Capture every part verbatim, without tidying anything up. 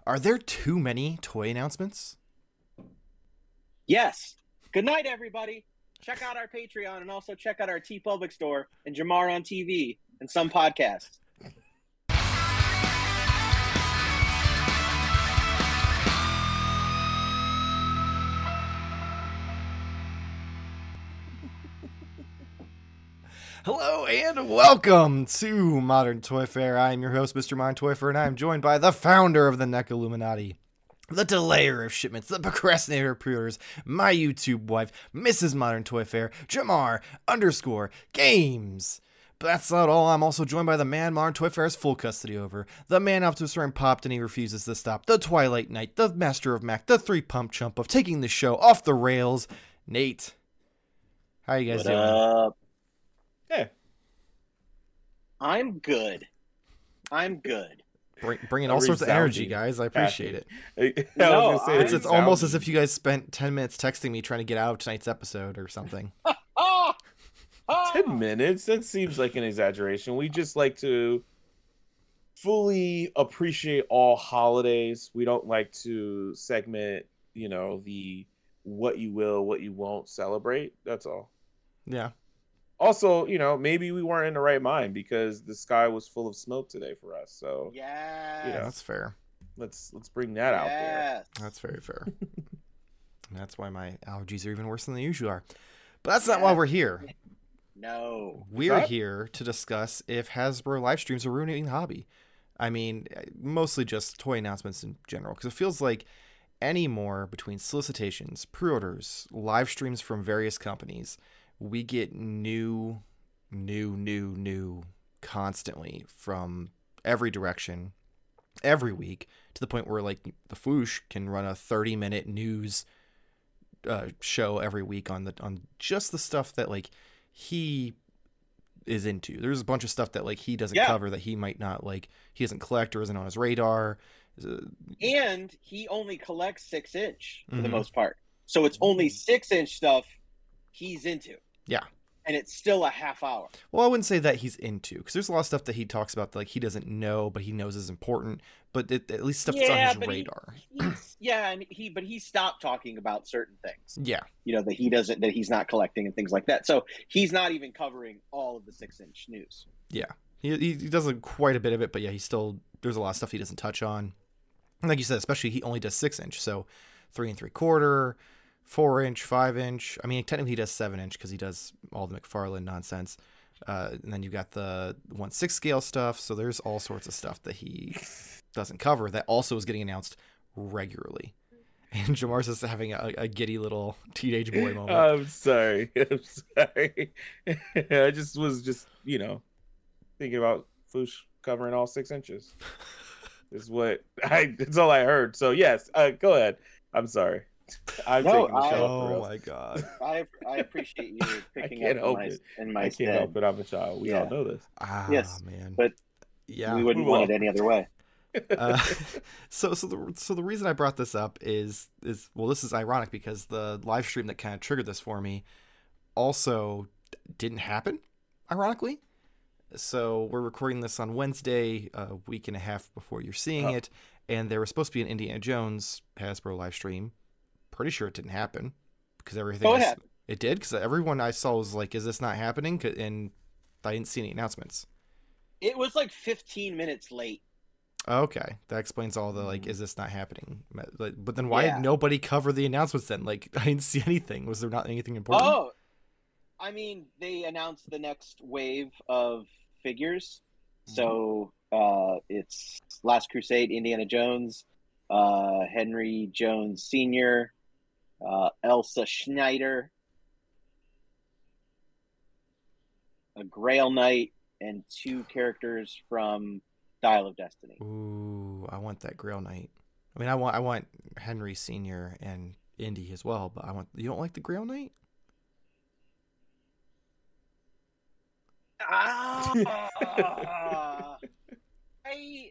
Are there too many toy announcements? Yes. Good night, everybody. Check out our Patreon and also check out our TeePublic store and Jamar on T V and some podcasts. Hello and welcome to Modern Toy Fair. I am your host, Mister Modern Toy Fair, and I am joined by the founder of the Neck Illuminati, the delayer of shipments, the procrastinator of pre-orders, my YouTube wife, Missus Modern Toy Fair, Jamar underscore Games. But that's not all. I'm also joined by the man Modern Toy Fair has full custody over, the man Optimus Prime popped and he refuses to stop, the Twilight Knight, the Master of Mac, the three-pump chump of taking the show off the rails, Nate. How are you guys What doing? up? Hey. I'm good. I'm good. Bring, bringing all sorts of energy, guys. I appreciate it. I No, was gonna say, It's, it's almost as if you guys spent ten minutes texting me trying to get out of tonight's episode or something. Oh! Oh! ten minutes? That seems like an exaggeration. We just like to fully appreciate all holidays. We don't like to segment, you know, the what you will, what you won't celebrate. That's all. Yeah. Also, you know, maybe we weren't in the right mind because the sky was full of smoke today for us. So Yes. Yeah. That's fair. let's let's bring that out there. Yes. That's very fair. And that's why my allergies are even worse than they usually are. But that's not why we're here. No. We're That- here to discuss if Hasbro live streams are ruining the hobby. I mean, mostly just toy announcements in general, because it feels like anymore between solicitations, pre-orders, live streams from various companies, we get new, new, new, new constantly from every direction, every week, to the point where like the Foosh can run a thirty minute news uh, show every week on the on just the stuff that like he is into. There's a bunch of stuff that like he doesn't Yeah. cover that he might not like. He doesn't collect or isn't on his radar. Uh, And he only collects six inch for the Mhm. most part. So it's only six inch stuff he's into. Yeah. And it's still a half hour. Well, I wouldn't say that he's into, because there's a lot of stuff that he talks about that like he doesn't know, but he knows is important. But it, at least stuff that's Yeah, on his but he- radar. He's, yeah, and he but he stopped talking about certain things. Yeah. You know, that he doesn't that he's not collecting and things like that. So he's not even covering all of the six inch news. Yeah. He, he he does a, quite a bit of it, but yeah, he still there's a lot of stuff he doesn't touch on. And like you said, especially he only does six inch, so three and three quarter, four inch, five inch. I mean, technically he does seven inch because he does all the McFarlane nonsense. Uh, and then you got the one six scale stuff. So there's all sorts of stuff that he doesn't cover that also is getting announced regularly. And Jamar's just having a, a giddy little teenage boy moment. I'm sorry. I'm sorry. I just was just, you know, thinking about Foosh covering all six inches. Is what I it's all I heard. So yes, uh, go ahead. I'm sorry. I'm No, taking the I- show off the Oh rails. my god. I I appreciate you picking can't up help in my, it. in my I can't stead. help it. I'm a child. We Yeah. all know this. Ah, Yes, man. but yeah. we wouldn't we want it will. any other way. uh, so so the so the reason I brought this up is is well, this is ironic because the live stream that kind of triggered this for me also didn't happen, ironically. So we're recording this on Wednesday, a week and a half before you're seeing Oh. it, and there was supposed to be an Indiana Jones Hasbro live stream. Pretty sure it didn't happen because everything Oh, it I s- happened. it did because everyone I saw was like, "Is this not happening?" 'Cause- And I didn't see any announcements. It was like fifteen minutes late. Okay, that explains all the like, is this not happening? Like, but then why Yeah. did nobody cover the announcements then? Like, I didn't see anything. Was there not anything important? Oh, I mean, they announced the next wave of figures. So uh, it's Last Crusade, Indiana Jones, uh, Henry Jones Senior, uh, Elsa Schneider, a Grail Knight, and two characters from Dial of Destiny. Ooh, I want that Grail Knight. I mean, I want I want Henry Senior and Indy as well, but I want you don't like the Grail Knight? Ah, I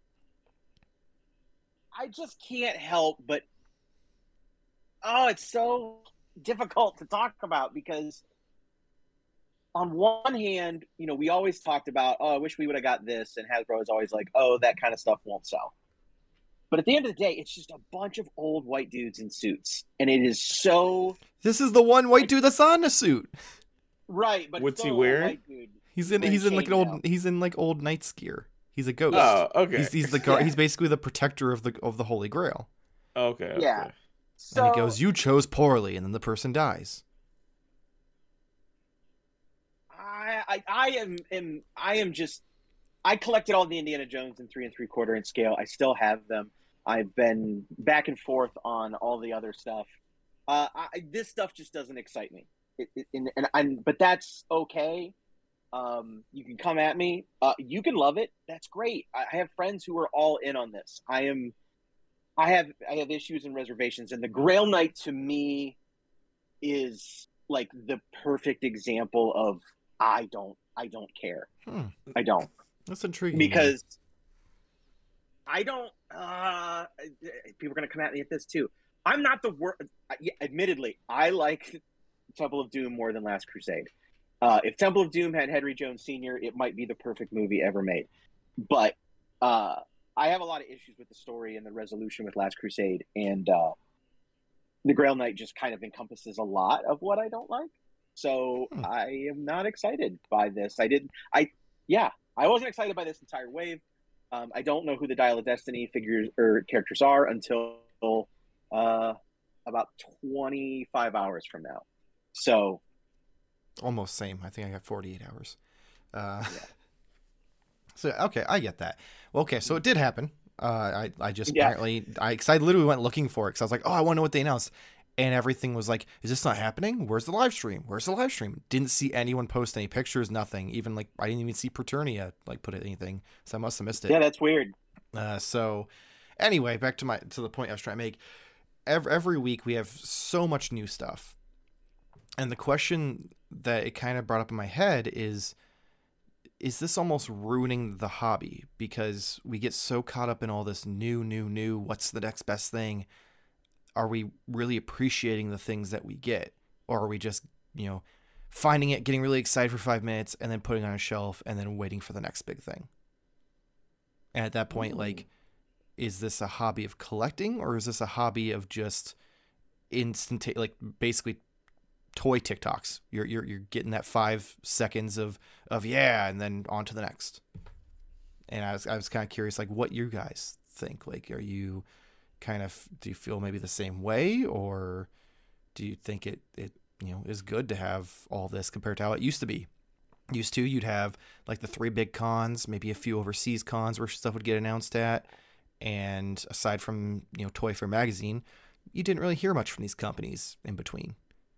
I just can't help but oh, it's so difficult to talk about because on one hand, you know, we always talked about, oh, I wish we would have got this, and Hasbro is always like, oh, that kind of stuff won't sell. But at the end of the day, it's just a bunch of old white dudes in suits, and it is so This is the one white dude that's on a suit. right. But What's it's he still a wearing? white dude. He's in wearing he's in like an old chainmail. he's in like old knight's gear. He's a ghost. Oh, okay. He's he's the guard. Yeah. He's basically the protector of the of the Holy Grail. okay. Okay. Yeah. So And he goes, "You chose poorly," and then the person dies. I, I I am am I am just I collected all the Indiana Jones in three and three quarter inch scale. I still have them. I've been back and forth on all the other stuff. Uh, I, this stuff just doesn't excite me. It, it, and, and I'm, but that's okay. Um, you can come at me. Uh, you can love it. That's great. I, I have friends who are all in on this. I am. I have I have issues and reservations, and the Grail Knight to me is like the perfect example of I don't I don't care. Hmm. I don't That's intriguing. because I don't. Uh, people are going to come at me at this too. I'm not the worst. Admittedly, I like Temple of Doom more than Last Crusade. Uh, if Temple of Doom had Henry Jones Senior, it might be the perfect movie ever made. But uh, I have a lot of issues with the story and the resolution with Last Crusade, and uh, the Grail Knight just kind of encompasses a lot of what I don't like. So Hmm. I am not excited by this. I didn't. I yeah, I wasn't excited by this entire wave. Um, I don't know who the Dial of Destiny figures or characters are until uh, about twenty-five hours from now. So almost same. I think I got forty-eight hours. Uh, Yeah. So okay, I get that. Well, okay, so it did happen. Uh, I I just Yeah. apparently I because I literally went looking for it because I was like, oh, I want to know what they announced, and everything was like, is this not happening? Where's the live stream? Where's the live stream? Didn't see anyone post any pictures. Nothing. Even like I didn't even see Preternia like put anything. So I must have missed it. yeah, that's weird. Uh, so anyway, back to my to the point I was trying to make. Every every week we have so much new stuff, and the question that it kind of brought up in my head is, is this almost ruining the hobby because we get so caught up in all this new, new, new? What's the next best thing? Are we really appreciating the things that we get, or are we just you know finding it, getting really excited for five minutes, and then putting it on a shelf, and then waiting for the next big thing? And at that point, like, is this a hobby of collecting, or is this a hobby of just instant, like basically toy TikToks? You're you're you're getting that five seconds of of yeah, and then on to the next. And I was I was kind of curious, like, what you guys think. Like, are you kind of do you feel maybe the same way, or do you think it it you know is good to have all this compared to how it used to be? Used to, you'd have like the three big cons, maybe a few overseas cons where stuff would get announced at, and aside from you know Toy Fair magazine, you didn't really hear much from these companies in between.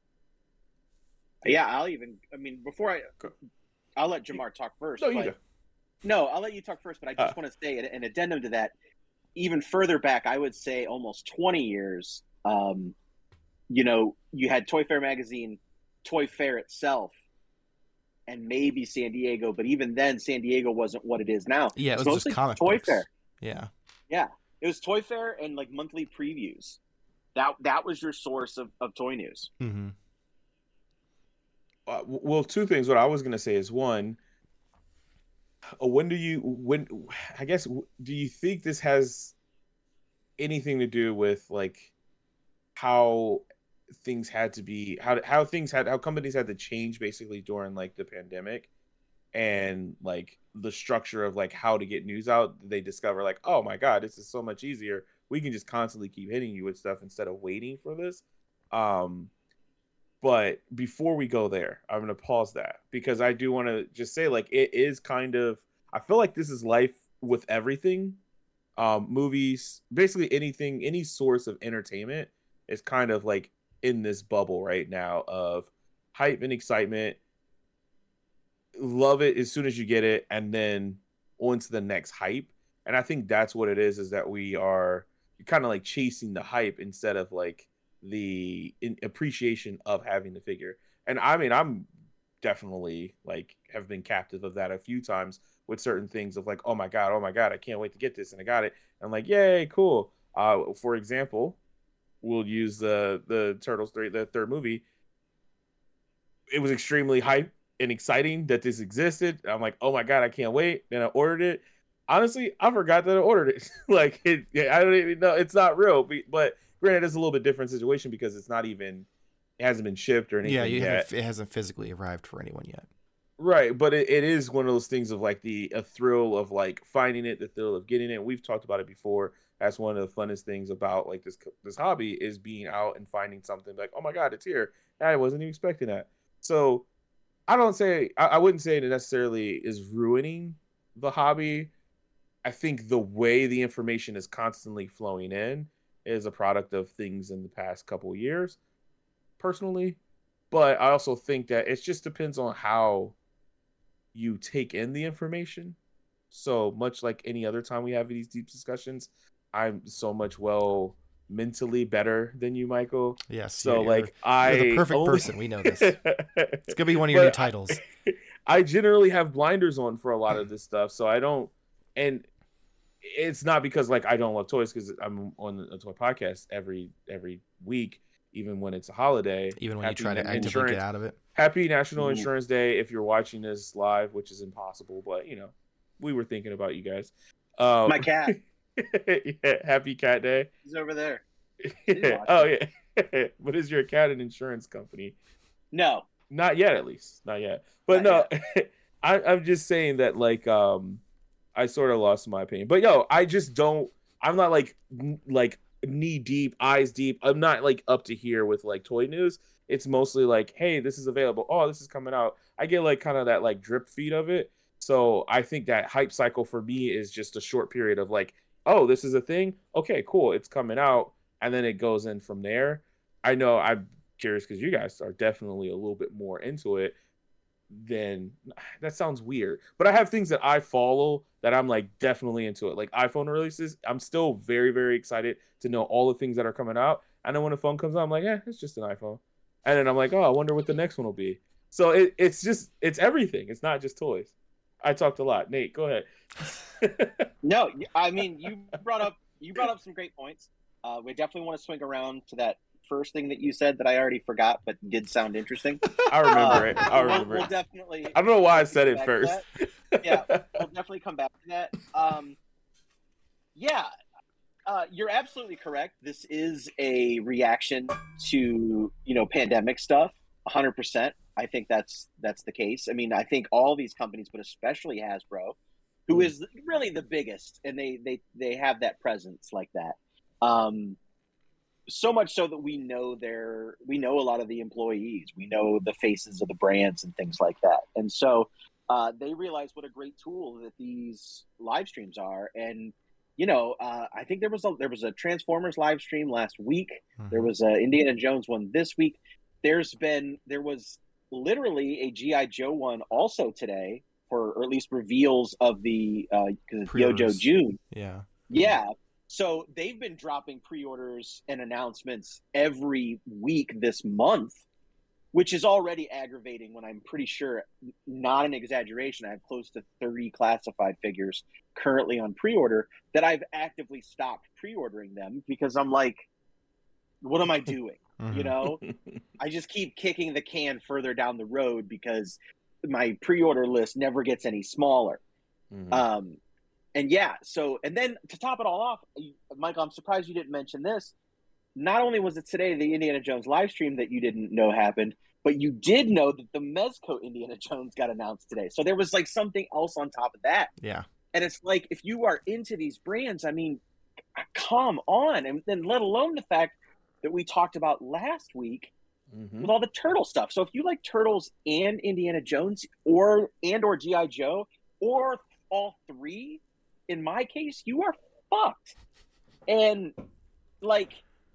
Yeah, I'll even. I mean, before I, I'll let Jamar talk first. No, you but, go. No, I'll let you talk first. But I just Uh. want to say an, an addendum to that. Even further back, I would say almost twenty years. Um, you know, you had Toy Fair magazine, Toy Fair itself, and maybe San Diego. But even then, San Diego wasn't what it is now. Yeah, it It's was just mostly comic Toy books. Fair. Yeah. It was Toy Fair and like monthly previews. That that was your source of, of toy news. Mm-hmm. Uh, w- well, two things. What I was gonna say is one. uh, When do you when I guess w- do you think this has anything to do with like how things had to be how how things had how companies had to change basically during like the pandemic, and like the structure of like how to get news out? They discover like, oh my god, this is so much easier. We can just constantly keep hitting you with stuff instead of waiting for this. Um, but before we go there, I'm going to pause that because I do want to just say, like, it is kind of, I feel like this is life with everything. Um, movies, basically anything, any source of entertainment is kind of like in this bubble right now of hype and excitement. Love it as soon as you get it, and then on to the next hype. And I think that's what it is, is that we are kind of like chasing the hype instead of like the in appreciation of having the figure. And I mean, I'm definitely like have been captive of that a few times with certain things of like, oh my god, oh my god, I can't wait to get this, and I got it. I'm like, yay, cool. Uh, for example, we'll use the the Turtles three, the third movie. It was extremely hype and exciting that this existed. I'm like, oh my god, I can't wait. Then I ordered it. honestly, I forgot that I ordered it. Like, it, I don't even know. It's not real. But granted, it's a little bit different situation because it's not even, it hasn't been shipped or anything Yeah, you yet. haven't, it hasn't physically arrived for anyone yet. Right, but it, it is one of those things of like the a thrill of like finding it, the thrill of getting it. We've talked about it before. That's one of the funnest things about like this this hobby is being out and finding something like, oh my god, it's here. I wasn't even expecting that. So I don't say I, I wouldn't say it necessarily is ruining the hobby. I think the way the information is constantly flowing in is a product of things in the past couple of years, personally. But I also think that it just depends on how you take in the information. So much like any other time we have these deep discussions, I'm so much well mentally better than you, Michael. Yes. So you're, like I you're the perfect only... person. We know this. It's gonna be one of your new titles. I, I generally have blinders on for a lot of this stuff, so I don't. And it's not because like I don't love toys, because I'm on a toy podcast every every week. Even when it's a holiday, even when happy you try to actively insurance, get out of it. Happy National Ooh. Insurance Day if you're watching this live, which is impossible, but you know, we were thinking about you guys. Um, My cat. Yeah, happy Cat Day. He's over there. Yeah. Oh yeah. But is your cat an insurance company? No. Not yet, at least. Not yet. But Not no, I, I'm just saying that like um, I sort of lost my opinion. But yo, I just don't. I'm not like n- like. knee deep, eyes deep. I'm not like up to here with like toy news. It's mostly like, hey, this is available. Oh, this is coming out. I get like kind of that like drip feed of it. So I think that hype cycle for me is just a short period of like, oh, this is a thing. Okay, cool. It's coming out. And then it goes in from there. I know I'm curious because you guys are definitely a little bit more into it. Then that sounds weird, but I have things that I follow that I'm like definitely into it. Like iPhone releases, I'm still very, very excited to know all the things that are coming out. And then when a phone comes out, I'm like, eh, it's just an iPhone. And then I'm like, oh, I wonder what the next one will be. So it, it's just, it's everything. It's not just toys. I talked a lot. Nate, go ahead. No, I mean, you brought up, you brought up some great points. Uh, we definitely want to swing around to that first thing that you said that I already forgot, but did sound interesting. I remember uh, it. I remember we'll, we'll it. definitely. I don't know why I said it first. Yeah, we'll definitely come back to that. Um, yeah, uh, you're absolutely correct. This is a reaction to, you know, pandemic stuff. one hundred percent. I think that's that's the case. I mean, I think all these companies, but especially Hasbro, who is really the biggest, and they they they have that presence like that. Um, so much so that we know their we know a lot of the employees, we know the faces of the brands and things like that, and so uh, they realize what a great tool that these live streams are. And you know, uh, I think there was a there was a Transformers live stream last week. Mm-hmm. There was a Indiana Jones one this week. There's been there was literally a G I Joe one also today, for or at least reveals of the uh, Yojo June. Yeah, yeah. So they've been dropping pre-orders and announcements every week this month, which is already aggravating when I'm pretty sure, not an exaggeration, I have close to thirty classified figures currently on pre-order that I've actively stopped pre-ordering them because I'm like, what am I doing? Mm-hmm. You know, I just keep kicking the can further down the road because my pre-order list never gets any smaller. Mm-hmm. Um, And yeah, so, and then to top it all off, Michael, I'm surprised you didn't mention this. Not only was it today the Indiana Jones live stream that you didn't know happened, but you did know that the Mezco Indiana Jones got announced today. So there was like something else on top of that. Yeah. And it's like, if you are into these brands, I mean, come on. And then let alone the fact that we talked about last week mm-hmm. with all the Turtle stuff. So if you like Turtles and Indiana Jones or, and or G I Joe or all three, in my case, you are fucked. And like,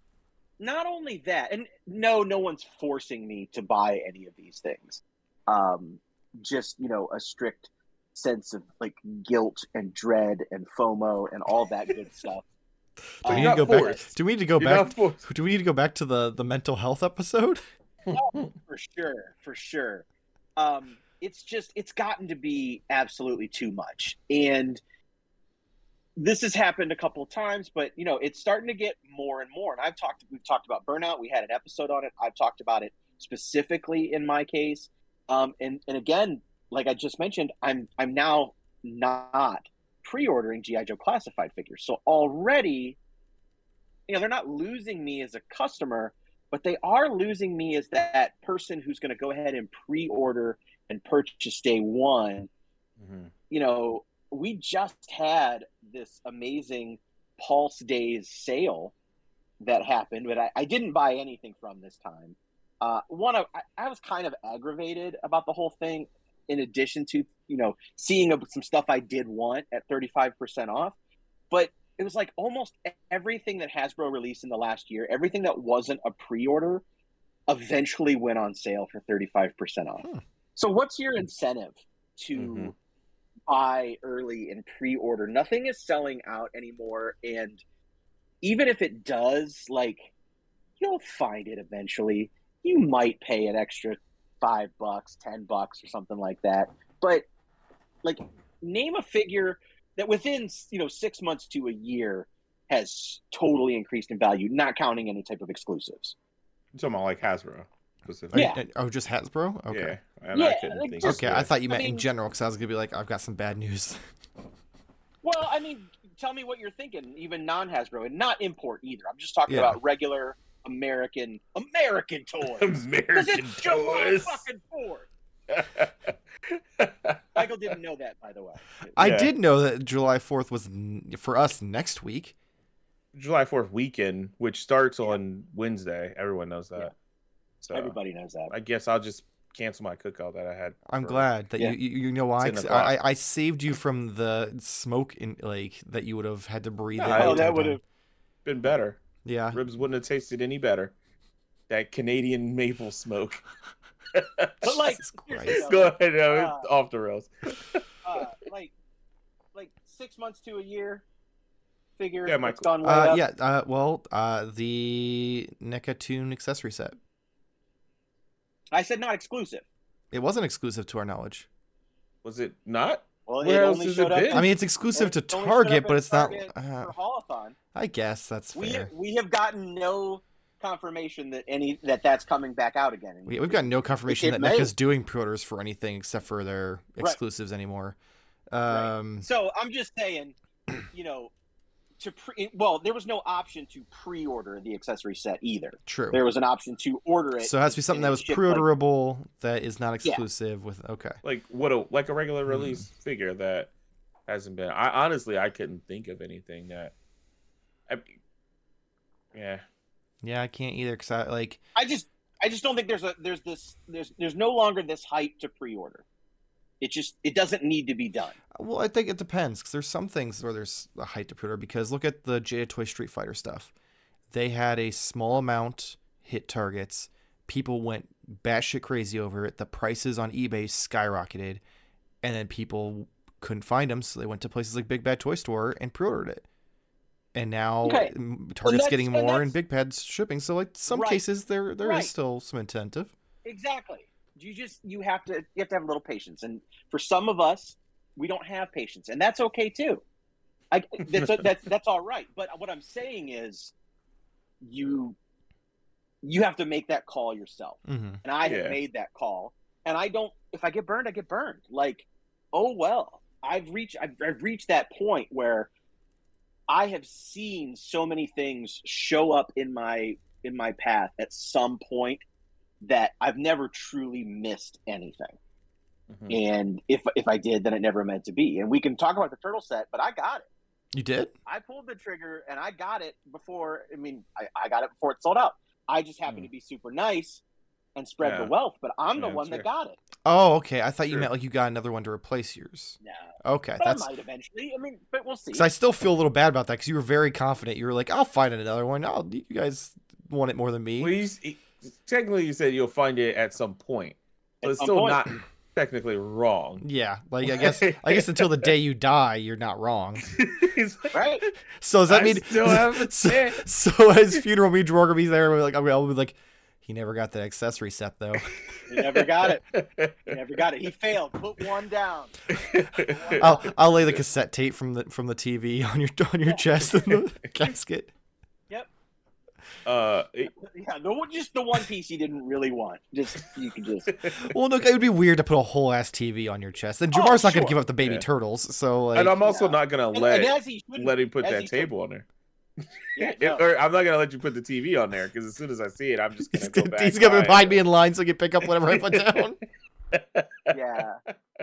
not only that, and no, no one's forcing me to buy any of these things. Um, just, you know, a strict sense of like guilt and dread and FOMO and all that good stuff. Do we, need to go back, do we need to go You're back? Do we need to go back to the, the mental health episode? Oh, for sure, for sure. Um, it's just, it's gotten to be absolutely too much. And this has happened a couple of times, but you know, it's starting to get more and more. And I've talked, we've talked about burnout. We had an episode on it. I've talked about it specifically in my case. Um, and, and again, like I just mentioned, I'm, I'm now not pre-ordering G I. Joe classified figures. So already, you know, they're not losing me as a customer, but they are losing me as that person who's going to go ahead and pre-order and purchase day one. Mm-hmm. You know, we just had this amazing Pulse Days sale that happened, but I, I didn't buy anything from this time. Uh, one, of, I, I was kind of aggravated about the whole thing, in addition to, you know, seeing some stuff I did want at thirty-five percent off. But it was like almost everything that Hasbro released in the last year, everything that wasn't a pre-order, eventually went on sale for thirty-five percent off. Hmm. So what's your incentive to mm-hmm. buy early and pre-order? Nothing is selling out anymore. And even if it does, like, you'll find it eventually. You might pay an extra five bucks, ten bucks or something like that. But like, name a figure that within, you know, six months to a year has totally increased in value, not counting any type of exclusives. You're talking about like Hasbro specifically. Yeah. Oh, just Hasbro? Okay. Yeah. And yeah I couldn't like think just, okay, I thought you meant I mean, in general, because I was going to be like, I've got some bad news. Well, I mean, tell me what you're thinking, even non-Hasbro, and not import either. I'm just talking yeah. about regular American American toys. American it's toys. Fucking Ford. Michael didn't know that, by the way. I Yeah. did know that July fourth was n- for us next week. July fourth weekend, which starts on Wednesday. Everyone knows that. Yeah. So Everybody knows that. I guess I'll just cancel my cookout that I had. I'm for- glad that Yeah. you, you you know why, 'Cause ten o'clock. I, I saved you from the smoke in like that you would have had to breathe. No, in I- the Oh, that entire would time. have. Been better. Yeah. Ribs wouldn't have tasted any better. That Canadian maple smoke. But like, Jesus seriously Christ. though, Go ahead, no, Uh, it's off the rails. uh, like, like six months to a year figure. Yeah, it's Michael. gone way Uh, up. yeah. Uh, well, uh, the NECA Toon accessory set. I said not exclusive. It wasn't exclusive to our knowledge. Was it not? Well, Where it else only has it showed up. been? I mean, it's exclusive to it only showed Target, up but at it's not. Target Uh, for Holothon. I guess that's We fair. we have gotten no confirmation that any that that's coming back out again. We, we've got no confirmation it that may. NECA's doing pre-orders for anything except for their Right. exclusives anymore. Right. Um, So I'm just saying, you know, to pre well, there was no option to pre-order the accessory set either. True. There was an option to order it. So it has to be something and that it was shipped, like- pre-orderable that is not exclusive with. Okay. Like what a like a regular Hmm. release figure that hasn't been. I honestly I couldn't think of anything that. I, yeah. Yeah, I can't either because I like. I just I just don't think there's a there's this there's there's no longer this hype to pre-order. It just it doesn't need to be done. Well, I think it depends because there's some things where there's a height to pre-order. Because look at the J A Toy Street Fighter stuff. They had a small amount hit targets. People went batshit crazy over it. The prices on eBay skyrocketed, and then people couldn't find them, so they went to places like Big Bad Toy Store and pre-ordered it. And now Okay. m- Target's that's- getting and more, that's- and Big Bad's shipping. So, like some Right. cases, there there is Right. still some incentive. Exactly. You just you have to you have to have a little patience, and for some of us, we don't have patience, and that's okay too. I that's that's that's all right. But what I'm saying is, you you have to make that call yourself, Mm-hmm. and I Yeah. have made that call, and I don't. If I get burned, I get burned. Like, oh well, I've reached I've, I've reached that point where I have seen so many things show up in my in my path at some point that I've never truly missed anything. Mhm. And if if I did, then it never meant to be. And we can talk about the turtle set, but I got it. You did? I pulled the trigger and I got it before. I mean, I, I got it before it sold out. I just happened Mm. to be super nice and spread Yeah. the wealth, but I'm the Yeah, one sure. that got it. Oh, okay. I thought you Sure. meant like you got another one to replace yours. No, Okay, but that's I might eventually. I mean, but we'll see. because I still feel a little bad about that because you were very confident. You were like, "I'll find another one. Oh, you guys want it more than me." Well, you, he- technically, you said you'll find it at some point, but At it's some still point. not technically wrong. Yeah, like I guess I guess until the day you die, you're not wrong. He's like, Right? So does that I mean still have a so, chance. so at his funeral, me and Drew are gonna be there. We're like, I'll be like, he never got the accessory set though. He never got it. He never got it. He failed. Put one down. I'll I'll lay the cassette tape from the from the T V on your on your Yeah. chest in the casket. Yep. Uh, it- Yeah, the one, just the one piece you didn't really want. Just you could just. Well, look, it would be weird to put a whole ass T V on your chest. And Jamar's Oh, not going to sure. give up the baby Yeah. turtles, so like. and I'm also Yeah. not gonna And, let and as he shouldn't, let him put as that he table on shouldn't. there. Yeah, It- no. or I'm not gonna let you put the T V on there because as soon as I see it, I'm just gonna He's go gonna, back. he's gonna by behind it. me in line so he can pick up whatever I put down. Yeah.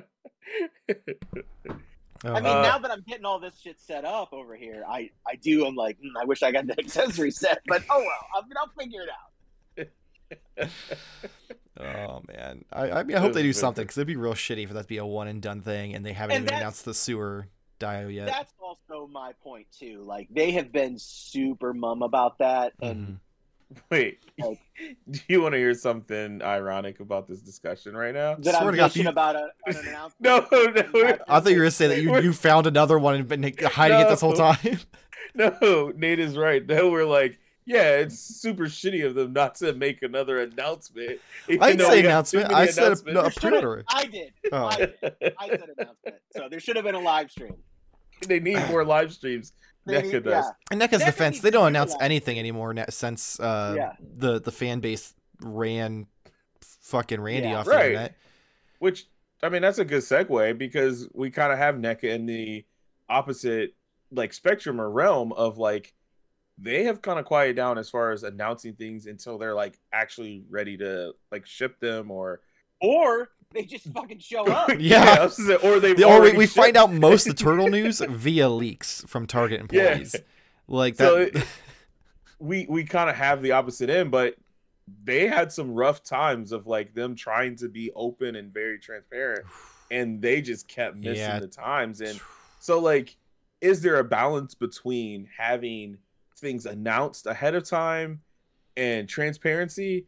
Oh, I mean, Uh, now that I'm getting all this shit set up over here, I, I do. I'm like, mm, I wish I got the accessory set, but oh well. I mean, I'll figure it out. oh man, I, I mean, I hope they do Those are something because it'd be real shitty for that to be a one and done thing, and they haven't And even that's- announced the sewer dio yet. That's also my point too. Like they have been super mum about that, and Mhm. Wait, Like- do you want to hear something ironic about this discussion right now? that Swear I'm to God, if bitching you- about a, an announcement. No, no, I thought you were gonna say that you, you found another one and been hiding it this whole No. time. No, Nate is right. No, we're like, yeah, it's super shitty of them not to make another announcement. even I didn't though say we have announcement. too many I said a, announcements. no, a There should've- pre-order. I did. Oh. I did. I said announcement. So there should have been a live stream. They need more live streams. They NECA need- does. yeah. In NECA's NECA defense, needs they to don't do announce that. anything anymore na- since uh, Yeah. the the fan base ran fucking Randy Yeah. off Right. the internet. Which, I mean, that's a good segue because we kind of have NECA in the opposite like spectrum or realm of like they have kind of quieted down as far as announcing things until they're like actually ready to like ship them or Or they just fucking show up. Yeah. I was gonna say, or they The, or we, we find out most of the turtle news via leaks from Target Yeah. employees. Like that. So it- we we kind of have the opposite end, but they had some rough times of like them trying to be open and very transparent, and they just kept missing Yeah. the times. And so, like, is there a balance between having things announced ahead of time and transparency,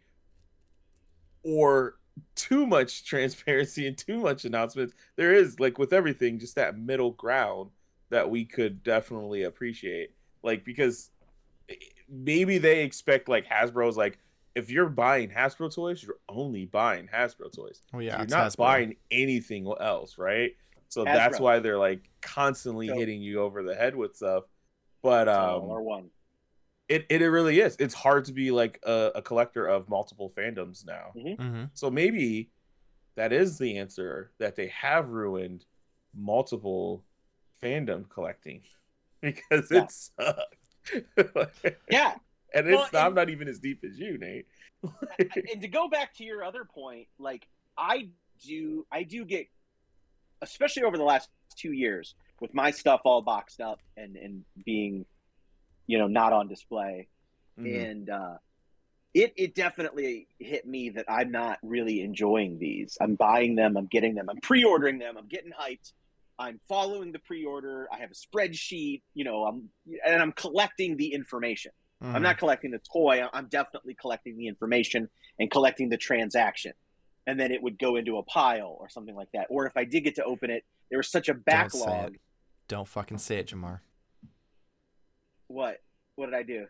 or too much transparency and too much announcements? There is, like, with everything, just that middle ground that we could definitely appreciate. Like, because maybe they expect, like, Hasbro's like, if you're buying Hasbro toys, you're only buying Hasbro toys. Oh yeah, You're it's not Hasbro. buying anything else, right? So that's Hasbro. why they're like constantly So- hitting you over the head with stuff. But um, or one. it, it it really is. It's hard to be like a, a collector of multiple fandoms now. Mhm. So maybe that is the answer, that they have ruined multiple fandom collecting because Yeah. it sucks. Yeah. And Well, it's not, I'm and- not even as deep as you, Nate. And to go back to your other point, like I do, I do get, especially over the last two years, with my stuff all boxed up and and being, you know, not on display, Mhm. and uh, it it definitely hit me that I'm not really enjoying these. I'm buying them, I'm getting them, I'm pre-ordering them, I'm getting hyped. I'm following the pre-order. I have a spreadsheet, you know, I'm and I'm collecting the information. Mhm. I'm not collecting the toy. I'm definitely collecting the information and collecting the transaction. And then it would go into a pile or something like that. Or if I did get to open it, there was such a say it. backlog. Don't fucking say it, Jamar. What? What did I do?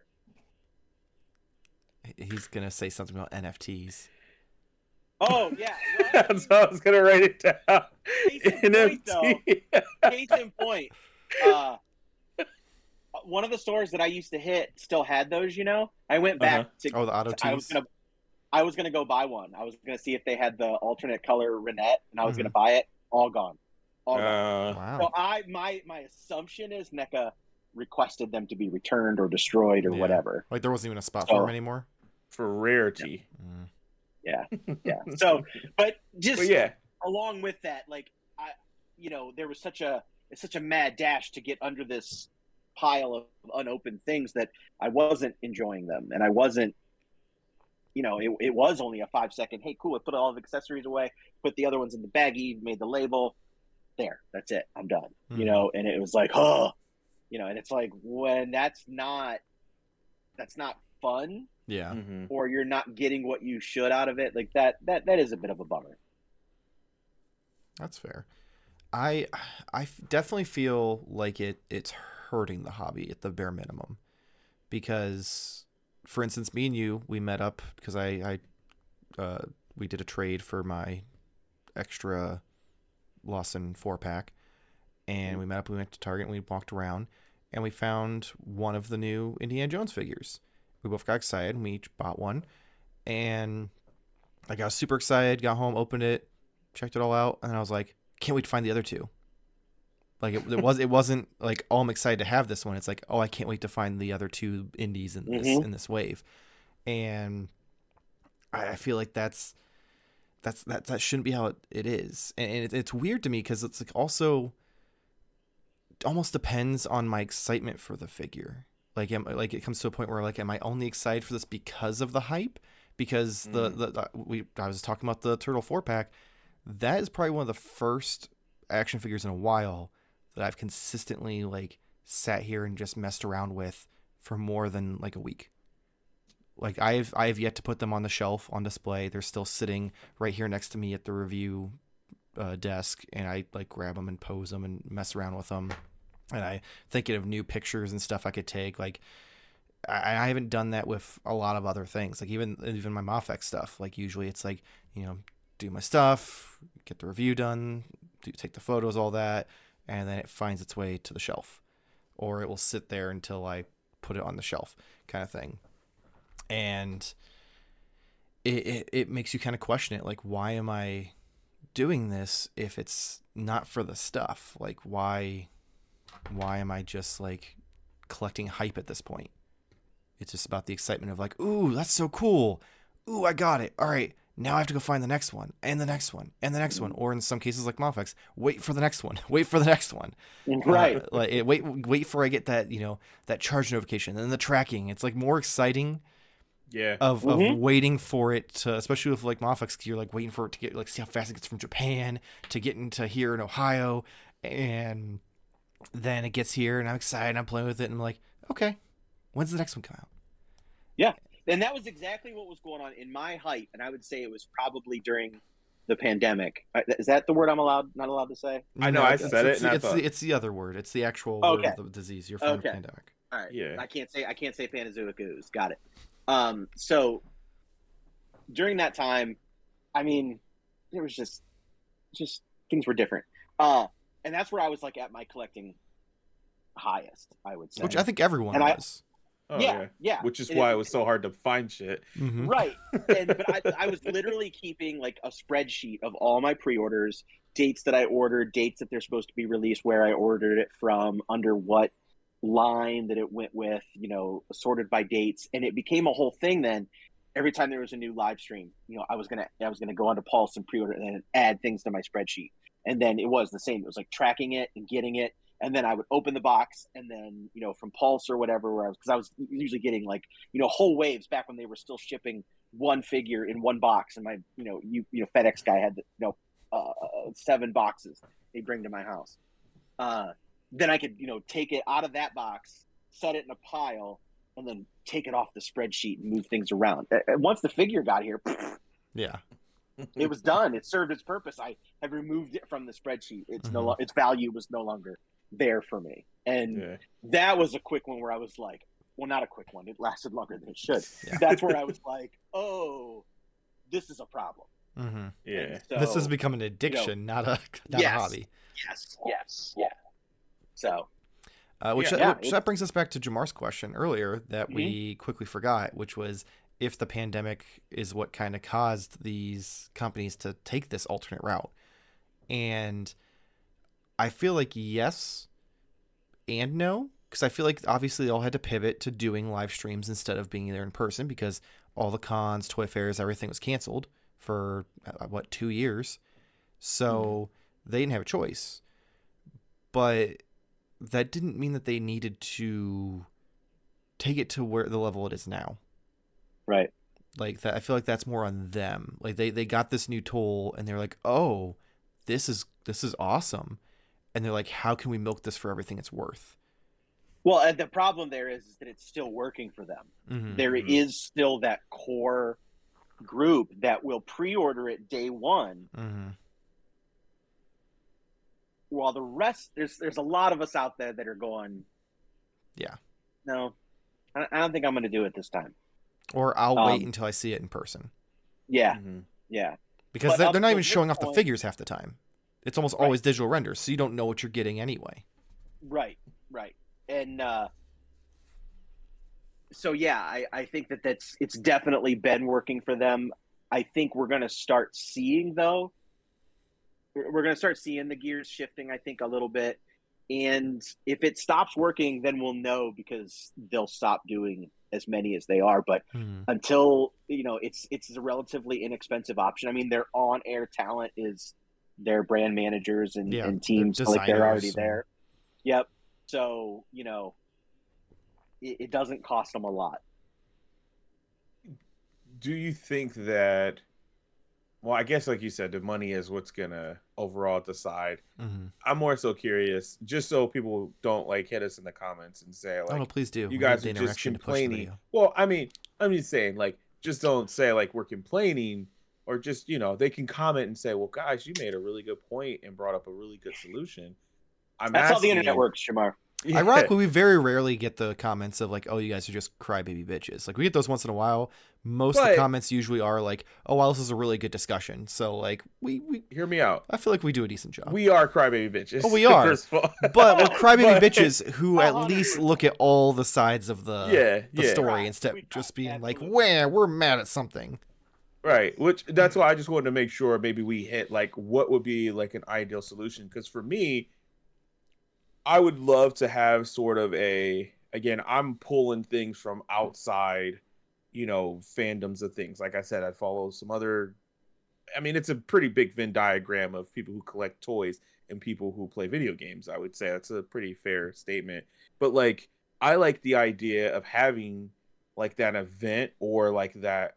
He- He's gonna say something about N F Ts. Oh, yeah. Well, so I was gonna write it down. Case in point, though. N F T. case in point, uh, one of the stores that I used to hit still had those, you know? I went back Uh-huh. to Oh, the auto I was tees. gonna I was gonna go buy one. I was gonna see if they had the alternate color Renette, and I was Mhm. gonna buy it. All gone. All gone. Uh, Wow. So I my my assumption is NECA requested them to be returned or destroyed or Yeah. whatever. Like there wasn't even a spot So- for him anymore. for rarity. Mm. Yeah. So, but just But yeah, along with that, like I, you know, there was such a it's such a mad dash to get under this pile of unopened things that I wasn't enjoying them, and I wasn't. You know, it, it was only a five second. Hey, cool! I put all the accessories away, put the other ones in the baggie, made the label. There, that's it. I'm done. Mhm. You know, and it was like, oh, you know, and it's like when that's not, that's not fun, Yeah. mhm. or you're not getting what you should out of it. Like that, that that is a bit of a bummer. That's fair. I I f- definitely feel like it it's hurting the hobby at the bare minimum, because, for instance, me and you, we met up because I I uh, we did a trade for my extra Lawson four pack, and we met up. We went to Target and we walked around, and we found one of the new Indiana Jones figures, we both got excited. And we each bought one, and I got super excited. Got home, opened it, checked it all out, and I was like, can't wait to find the other two. Like it, it was, it wasn't like, oh, I'm excited to have this one. It's like, oh, I can't wait to find the other two indies in this Mhm. in this wave, and I, I feel like that's that's that that shouldn't be how it, it is, and, and it, it's weird to me because it's like also it almost depends on my excitement for the figure. Like, am, like it comes to a point where like, am I only excited for this because of the hype? Because the, Mm. the, the we I was talking about the Turtle four pack. That is probably one of the first action figures in a while that I've consistently like sat here and just messed around with for more than like a week. Like I've I've yet to put them on the shelf on display. They're still sitting right here next to me at the review uh, desk, and I like grab them and pose them and mess around with them. And I thinking of new pictures and stuff I could take. Like I, I haven't done that with a lot of other things. Like even even my Mafex stuff. Like usually it's like, you know, do my stuff, get the review done, do, take the photos, all that, and then it finds its way to the shelf, or it will sit there until I put it on the shelf, kind of thing. And it it, it makes you kind of question it. Like, why am I doing this if it's not for the stuff? Like, why why am I just like collecting hype at this point? It's just about the excitement of like, ooh, that's so cool. Ooh, I got it. All right, now I have to go find the next one and the next one and the next one. Or in some cases like Mafex, wait for the next one. Wait for the next one. Right. Uh, like it, wait, wait for I get that, you know, that charge notification and the tracking. It's like more exciting Yeah. of, Mhm. of waiting for it to, especially with like Mafex, 'cause you're like waiting for it to get like, see how fast it gets from Japan to get into here in Ohio. And then it gets here and I'm excited. I'm playing with it and I'm like, okay, when's the next one come out? And that was exactly what was going on in my hype, and I would say it was probably during the pandemic. Uh, Is that the word I'm allowed not allowed to say? I know, I it's- said it's, it, and I It's, thought- the, it's the other word. It's the actual Okay. word of the disease. You're from Okay. the pandemic. All right. Yeah. I can't say I can't say Panazoic ooze. Got it. Um, so during that time, I mean, there was just just things were different. Uh, and that's where I was like at my collecting highest, I would say. Which I think everyone And I- was. Oh, yeah, yeah. yeah. Which is And why it was so hard to find shit. Mhm. right. And but I, I was literally keeping like a spreadsheet of all my pre-orders, dates that I ordered, dates that they're supposed to be released, where I ordered it from, under what line that it went with, you know, sorted by dates, and it became a whole thing. Then every time there was a new live stream, you know, I was gonna I was gonna go onto Pulse and pre-order and then add things to my spreadsheet, and then it was the same. It was like tracking it and getting it. And then I would open the box, and then, you know, from Pulse or whatever, where I was, because I was usually getting like, you know, whole waves back when they were still shipping one figure in one box, and my, you know, you, you know, FedEx guy had, you know, uh, seven boxes he'd bring to my house. Uh, then I could, you know, take it out of that box, set it in a pile, and then take it off the spreadsheet and move things around. Uh, Once the figure got here, Yeah. it was done. It served its purpose. I have removed it from the spreadsheet. It's no, Mhm. lo- its value was no longer there for me. And Yeah. that was a quick one where I was like, well, not a quick one. It lasted longer than it should. Yeah. That's where I was like, oh, this is a problem. Mm-hmm. Yeah. And so, This has become an addiction, not a not Yes. a hobby. yes, yes, yeah. So, Uh, which Yeah. Yeah, which it- that brings us back to Jamar's question earlier that Mhm. we quickly forgot, which was if the pandemic is what kind of caused these companies to take this alternate route. And I feel like yes and no, because I feel like obviously they all had to pivot to doing live streams instead of being there in person because all the cons, toy fairs, everything was canceled for uh, what, two years. So they didn't have a choice. But that didn't mean that they needed to take it to where the level it is now. right. Like that, I feel like that's more on them. Like they, they got this new tool and they're like, oh, this is this is awesome, and they're like, how can we milk this for everything it's worth? Well, and the problem there is, is that it's still working for them. Mm-hmm. There Mhm. is still that core group that will pre-order it day one, Mm-hmm. while the rest, there's there's a lot of us out there that are going, Yeah. no, I, I don't think I'm going to do it this time. Or I'll wait Um, until I see it in person Yeah, Mhm. yeah. because but they're, up they're not to even this showing off the point- figures half the time. It's almost Right. always digital renders, so you don't know what you're getting anyway. Right, right. And uh, so yeah, I, I think that that's it's definitely been working for them. I think we're going to start seeing though. We're going to start seeing the gears shifting. I think a little bit, and if it stops working, then we'll know because they'll stop doing as many as they are. But Hmm. until you know, it's it's a relatively inexpensive option. I mean, their on-air talent is their brand managers and, Yeah, and they're teams, so like they're already designers and- there. Yep. So you know, it, it doesn't cost them a lot. Do you think that? Well, I guess like you said, the money is what's gonna overall decide. Mhm. I'm more so curious, just so people don't like hit us in the comments and say Oh like, no, please do. you We guys need are the just interaction to push the complaining. video. Well, I mean, I'm just saying like, just don't say like we're complaining, or just you know they can comment and say, well, guys, you made a really good point and brought up a really good solution. I'm That's asking, how the internet works, Shamar. Yeah. Ironically, we very rarely get the comments of like, "Oh, you guys are just crybaby bitches." Like we get those once in a while. Most of But- the comments usually are like, "Oh, well, this is a really good discussion." So like we we Hear me out. I feel like we do a decent job. We are crybaby bitches. Oh, we are. First of all. But we're crybaby But- bitches who at one hundred least percent. look at all the sides of the Yeah, the yeah. story Right, instead we of just try, being like, absolutely. "Where we're mad at something." Right, which that's why I just wanted to make sure maybe we hit like what would be like an ideal solution, because for me, I would love to have sort of a, again, I'm pulling things from outside, you know, fandoms of things. Like I said, I follow some other, I mean, it's a pretty big Venn diagram of people who collect toys and people who play video games. I would say that's a pretty fair statement. But like, I like the idea of having like that event or like that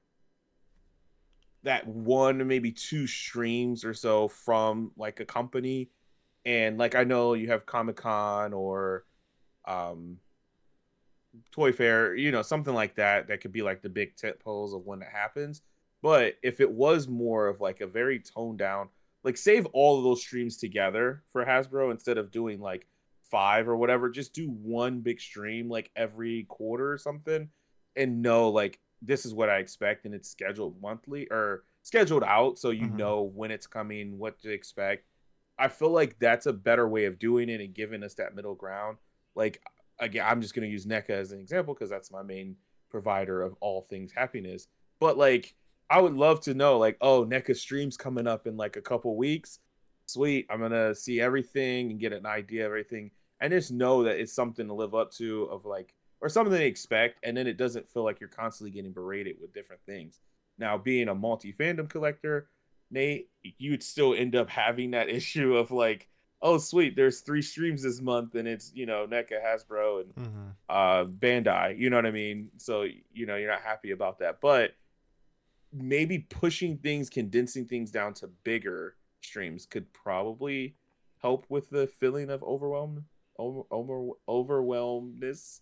that one, maybe two streams or so from like a company. And like, I know you have Comic-Con or um, Toy Fair, you know, something like that, that could be like the big tent poles of when it happens. But if it was more of like a very toned down, like save all of those streams together for Hasbro instead of doing like five or whatever, just do one big stream like every quarter or something and know like this is what I expect and it's scheduled monthly or scheduled out so you Mhm. know when it's coming, what to expect. I feel like that's a better way of doing it and giving us that middle ground. Like, again, I'm just going to use NECA as an example because that's my main provider of all things happiness. But like, I would love to know, like, oh, NECA stream's coming up in like a couple weeks. Sweet, I'm gonna see everything and get an idea of everything, and just know that it's something to live up to, of like, or something they expect, and then it doesn't feel like you're constantly getting berated with different things. Now, being a multi fandom collector, Nate, you would still end up having that issue of like, oh, sweet, there's three streams this month, and it's, you know, NECA, Hasbro, and Mm-hmm. uh, Bandai. You know what I mean? So, you know, you're not happy about that, but maybe pushing things, condensing things down to bigger streams could probably help with the feeling of overwhelm, over, over, overwhelmness.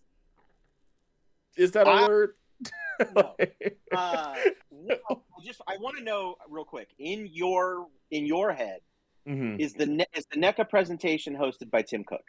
Is that a I- word? No. Uh, well, just I want to know real quick in your in your head Mhm. is the Ne- is the NECA presentation hosted by Tim Cook?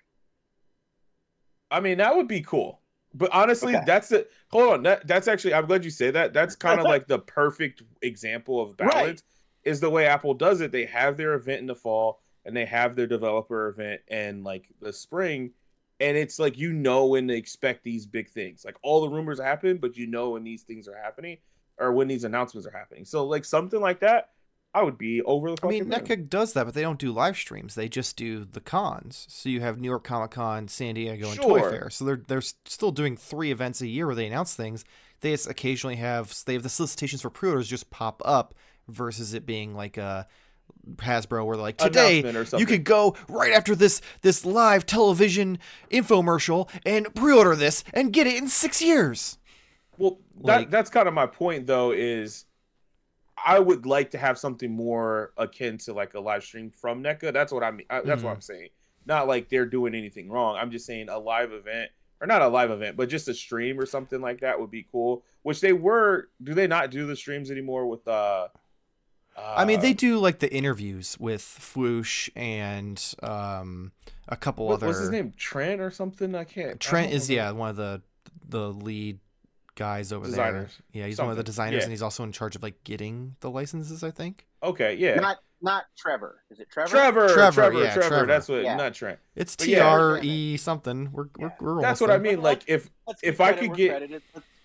I mean, that would be cool. But honestly, Okay. that's it. Hold on. That, that's actually, I'm glad you say that. That's kind of like the perfect example of balance, Right. is the way Apple does it. They have their event in the fall and they have their developer event in like the spring. And it's like, you know, when to expect these big things. Like all the rumors happen, but you know when these things are happening or when these announcements are happening. So like something like that, I would be over the I fucking mean, moon. NECA does that, but they don't do live streams. They just do the cons. So you have New York Comic Con, San Diego, and Toy Sure. Fair. So they're they're s- still doing three events a year where they announce things. They just occasionally have they have the solicitations for pre-orders just pop up versus it being like a Hasbro where like today Announcement or you something. could go right after this this live television infomercial and pre-order this and get it in six years. Well, Like- that that's kind of my point, though, is I would like to have something more akin to like a live stream from NECA. That's what I mean. I, that's what Mhm. I'm saying. Not like they're doing anything wrong. I'm just saying a live event, or not a live event, but just a stream or something like that would be cool. Which they were. Do they not do the streams anymore with? uh, uh I mean, they do like the interviews with Fwoosh and um, a couple what, other. what's his name? Trent or something? I can't. I Trent don't is remember. yeah one of the the lead guys over Designers. there. Yeah, he's one of the Something. designers, Yeah. and he's also in charge of like getting the licenses. I think Okay, yeah. Not not Trevor. Is it Trevor? Trevor, Trevor, Trevor, yeah, Trevor, Trevor. That's what. Yeah. Not Trent. it's But T yeah. R E something. We're we're, Yeah. we're That's almost what I there. mean. Like if Let's if give I credit could where get- credit is- let's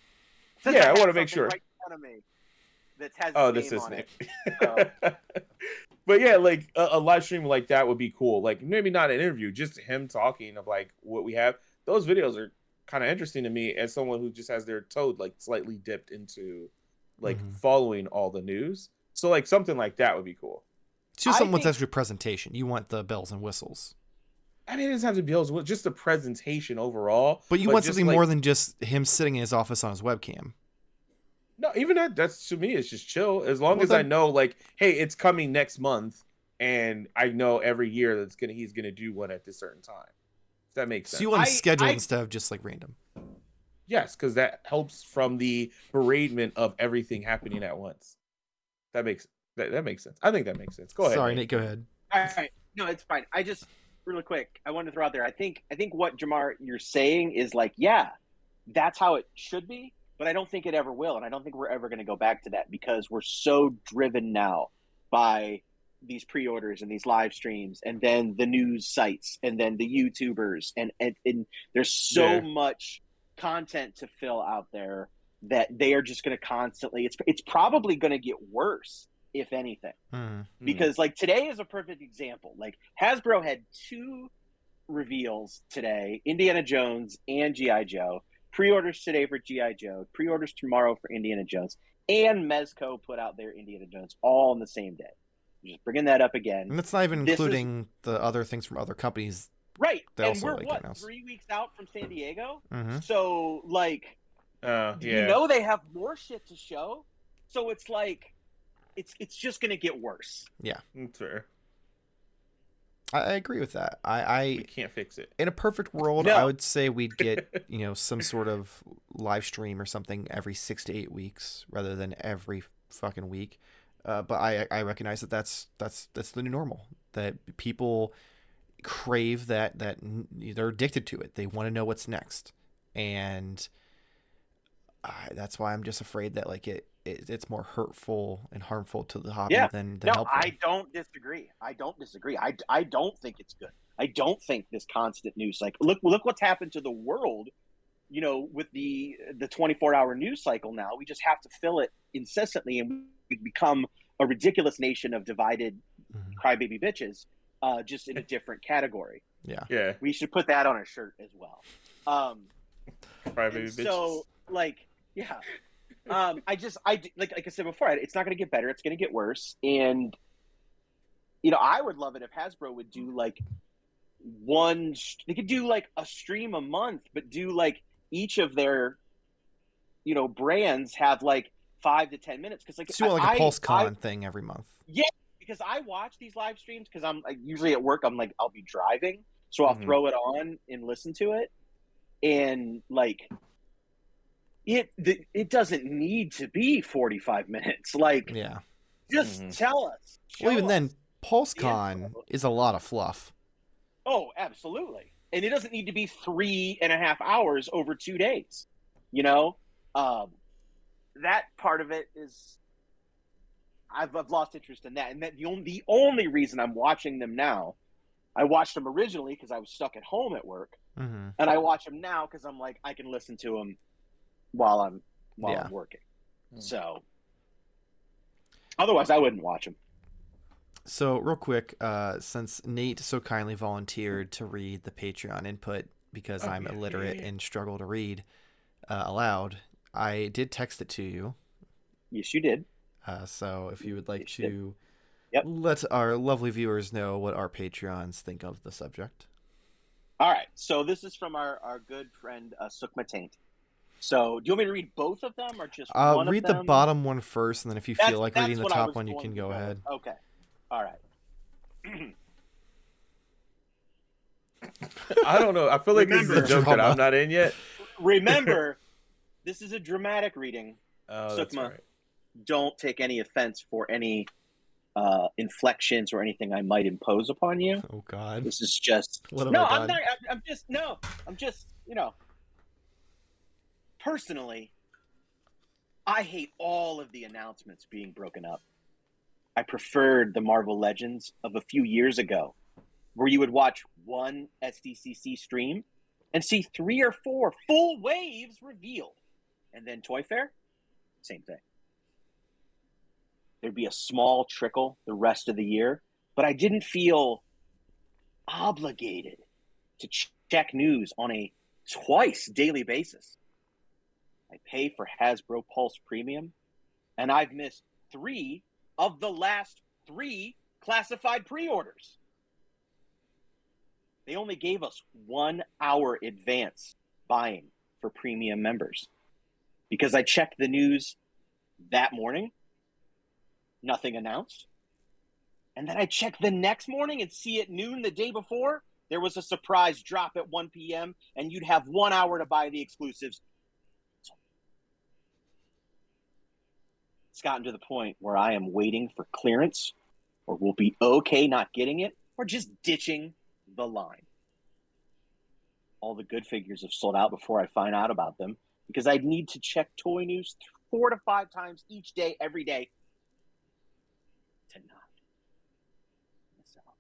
Since Yeah, I have wanna make something sure. right in front of me that has Oh, his this name is on Nick. it. So, But yeah, like a, a live stream like that would be cool. Like maybe not an interview, just him talking of like what we have. Those videos are kind of interesting to me as someone who just has their toe like slightly dipped into like Mhm. following all the news. So like something like that would be cool. So I something with think- extra presentation. You want the bells and whistles. I mean, it doesn't have to be else, just the presentation overall. But you want just, something like- more than just him sitting in his office on his webcam. No, even that. That's to me, it's just chill. As long Well, as I then- know, like, hey, it's coming next month, and I know every year that's gonna he's gonna do one at this certain time. If that makes sense. So you want to I- schedule I- instead of just like random. Yes, because that helps from the bereavement of everything happening at once. That makes that, that makes sense. I think that makes sense. Go ahead. Sorry, Nate. Nate, go ahead. all right, no, it's fine. I just really quick, I wanted to throw out there. I think I think what Jamar you're saying is like, yeah, that's how it should be, but I don't think it ever will, and I don't think we're ever going to go back to that because we're so driven now by these pre-orders and these live streams, and then the news sites, and then the YouTubers, and and, and there's so Yeah. much content to fill out there that they are just going to constantly. It's it's probably going to get worse, if anything. Hmm. Because like today is a perfect example. Like Hasbro had two reveals today, Indiana Jones and G I. Joe. Pre-orders today for G I. Joe, pre-orders tomorrow for Indiana Jones, and Mezco put out their Indiana Jones all on the same day. Just bringing that up again. And that's not even This is- including the other things from other companies. Right. They and also, we're like, what, announced- three weeks out from San Diego? Hmm. So like Uh, do yeah. you know they have more shit to show? So it's like it's it's just gonna get worse. That's fair. I, I agree with that. I, We I can't fix it. in a perfect world, No. I would say we'd get you know some sort of live stream or something every six to eight weeks rather than every fucking week. Uh, but I I recognize that that's that's that's the new normal. That people crave that that n- they're addicted to it. They want to know what's next, and I, that's why I'm just afraid that like it, it it's more hurtful and harmful to the hobby Yeah. than than No, helpful. I don't disagree. I don't disagree. I, I don't think it's good. I don't think this constant news like look look what's happened to the world. You know, with the the twenty-four hour news cycle now, we just have to fill it incessantly, and we become a ridiculous nation of divided Mhm. crybaby bitches, uh, just in a different category. Yeah. We should put that on a shirt as well. Um, Crybaby and bitches. so, like, yeah, um, I just, I like, like I said before, it's not going to get better. It's going to get worse. And you know, I would love it if Hasbro would do like one. They could do like a stream a month, but do like each of their, you know, brands have like five to ten minutes because like Let's do like a I- Pulse I- Con thing every month. because I watch these live streams because I'm like, usually at work. I'm like, I'll be driving, so I'll Mhm. throw it on and listen to it, and like, it the, it doesn't need to be forty-five minutes. Like, Yeah. just Mhm. tell us. Well, show even then, us. Pulse the Con info. is a lot of fluff. Oh, absolutely, and it doesn't need to be three and a half hours over two days. You know, um, that part of it is. I've, I've lost interest in that, and that the only the only reason I'm watching them now, I watched them originally because I was stuck at home at work, Hmm. and I watch them now because I'm like I can listen to them while I'm while Yeah. I'm working. Hmm. So otherwise, I wouldn't watch them. So, real quick, uh, since Nate so kindly volunteered to read the Patreon input because Oh, I'm yeah, illiterate yeah, yeah. and struggle to read uh, aloud, I did text it to you. Yes, you did. Uh, so, if you would like Yes, you did. to Yep. let our lovely viewers know what our Patreons think of the subject. All right. So this is from our, our good friend uh, Sukma Taint. So do you want me to read both of them or just Uh, one read of the them? bottom one first, and then if you That's- feel like that's reading the what I top was one, you going can to go with. ahead. Okay. All right. I don't know. I feel like this is a Remember- joke that Drama. I'm not in yet. Remember, this is a dramatic reading. Oh, that's Sukma. right. Don't take any offense for any uh, inflections or anything I might impose upon you. Oh, God. This is just What have no. I I'm done? not. I'm, I'm just no. I'm just you know. Personally, I hate all of the announcements being broken up. I preferred the Marvel Legends of a few years ago, where you would watch one S D C C stream and see three or four full waves revealed. And then Toy Fair, same thing. There'd be a small trickle the rest of the year, but I didn't feel obligated to ch- check news on a twice daily basis. I pay for Hasbro Pulse Premium, and I've missed three of the last three classified pre-orders. They only gave us one hour advance buying for premium members because I checked the news that morning, nothing announced. And then I check the next morning and see at noon the day before, there was a surprise drop at one p.m. and you'd have one hour to buy the exclusives. It's gotten to the point where I am waiting for clearance, or we'll be okay not getting it, or just ditching the line. All the good figures have sold out before I find out about them because I need to check toy news four to five times each day, every day, to not miss out.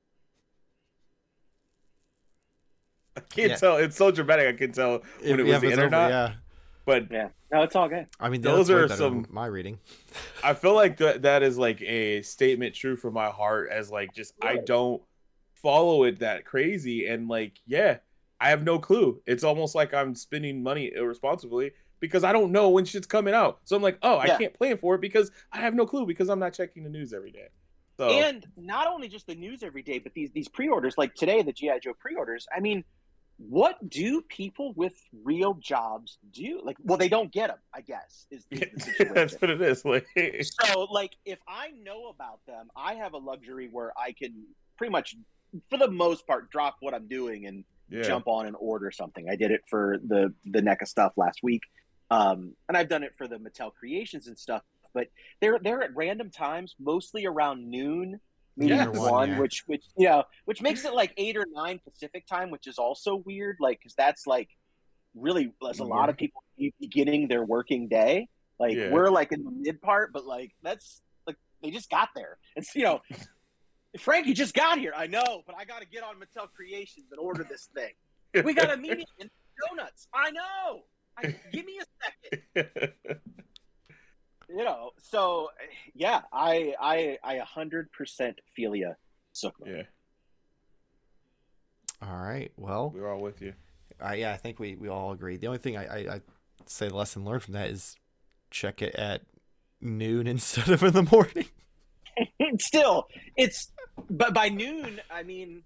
I can't Yeah. tell. It's so dramatic. I can tell when it Yeah, was the if it's end or over, not. yeah. But Yeah, no, it's all good. I mean, Those that's way are better some- than my reading. I feel like that that is like a statement true from my heart as like just I don't follow it that crazy and like yeah, I have no clue. It's almost like I'm spending money irresponsibly because I don't know when shit's coming out. So I'm like, oh, Yeah. I can't plan for it because I have no clue because I'm not checking the news every day. So And not only just the news every day, but these these pre-orders, like today, the G I. Joe pre-orders. I mean, what do people with real jobs do? Like, well, they don't get them, I guess, is, is the situation. that's what it is. Like, So, like, if I know about them, I have a luxury where I can pretty much, for the most part, drop what I'm doing and yeah. jump on and order something. I did it for the the N E C A stuff last week, um, and I've done it for the Mattel Creations and stuff. But they're they're at random times, mostly around noon, maybe Yes. one, One, yeah. which which you know, which makes it like eight or nine Pacific time, which is also weird, like because that's like really there's a lot of people beginning their working day. Like Yeah. we're like in the mid part, but like that's like they just got there. It's you know, Frankie just got here. I know, but I got to get on Mattel Creations and order this thing. We got a meeting in donuts. I know. I, give me a second. You know, so yeah, I I I a hundred percent feel ya, Sukma. yeah, All right. Well, we're all with you. I, yeah, I think we, we all agree. The only thing I, I, I say the lesson learned from that is check it at noon instead of in the morning. Still, it's but by noon, I mean,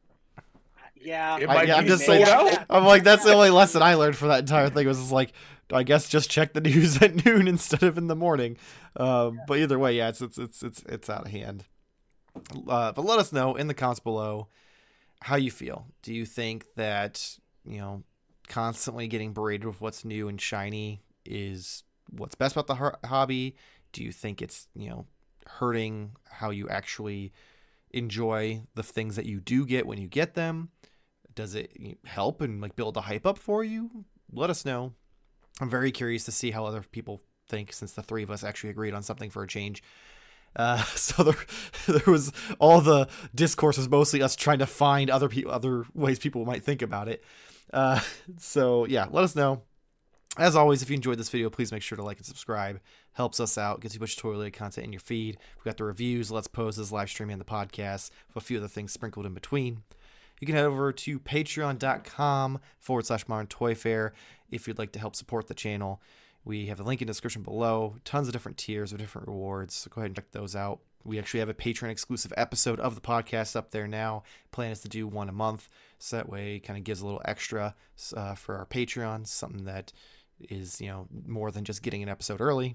yeah, It I, might yeah, I'm be just sold saying. out. I'm like, that's the only lesson I learned for that entire thing was just like, I guess just check the news at noon instead of in the morning. Um, but either way, yeah, it's it's it's it's it's out of hand. Uh, but let us know in the comments below how you feel. Do you think that, you know, constantly getting berated with what's new and shiny is what's best about the ho- hobby? Do you think it's, you know, hurting how you actually enjoy the things that you do get when you get them? Does it help and like build a hype up for you? Let us know. I'm very curious to see how other people think, since the three of us actually agreed on something for a change. Uh, so there, there was all the discourse was mostly us trying to find other people, other ways people might think about it. Uh, so yeah, let us know. As always, if you enjoyed this video, please make sure to like and subscribe. Helps us out, gets you a bunch of toy-related content in your feed. We've got the reviews, Let's Poses, live streaming, and the podcast, with a few other things sprinkled in between. You can head over to patreon.com forward slash modern toy fair if you'd like to help support the channel. We have a link in the description below. Tons of different tiers of different rewards, so go ahead and check those out. We actually have a Patreon exclusive episode of the podcast up there now. Plan is to do one a month, so that way it kind of gives a little extra uh, for our Patreons, something that is, you know, more than just getting an episode early.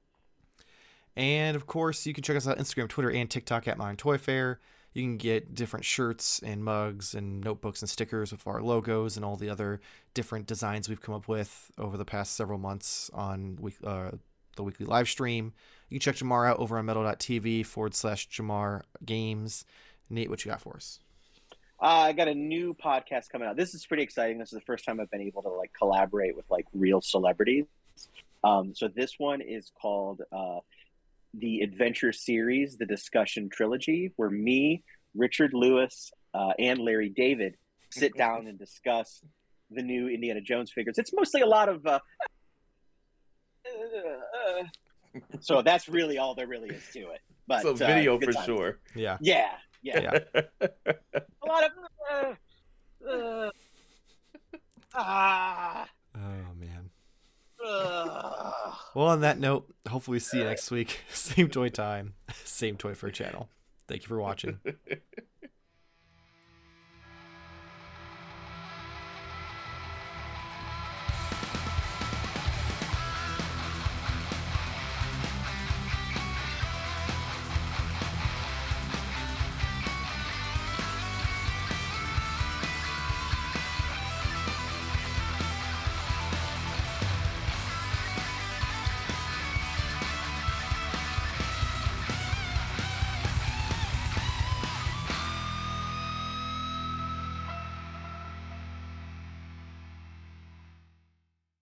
And of course, you can check us out on Instagram, Twitter, and TikTok at Modern Toy Fair. You can get different shirts and mugs and notebooks and stickers with our logos and all the other different designs we've come up with over the past several months on week, uh, the weekly live stream. You can check Jamar out over on metal.tv forward slash Jamar Games. Nate, what you got for us? Uh, I got a new podcast coming out. This is pretty exciting. This is the first time I've been able to like collaborate with like real celebrities. Um, so this one is called uh, the Adventure Series, the Discussion Trilogy, where me, Richard Lewis, uh, and Larry David sit down and discuss the new Indiana Jones figures. It's mostly a lot of uh, uh, uh. So that's really all there really is to it. But So uh, video good for times. sure. Yeah. Yeah, yeah. Yeah. A lot of. Uh, uh, ah. Oh man. Uh, Well, on that note, hopefully see you next week. Same toy time, same toy for channel. Thank you for watching.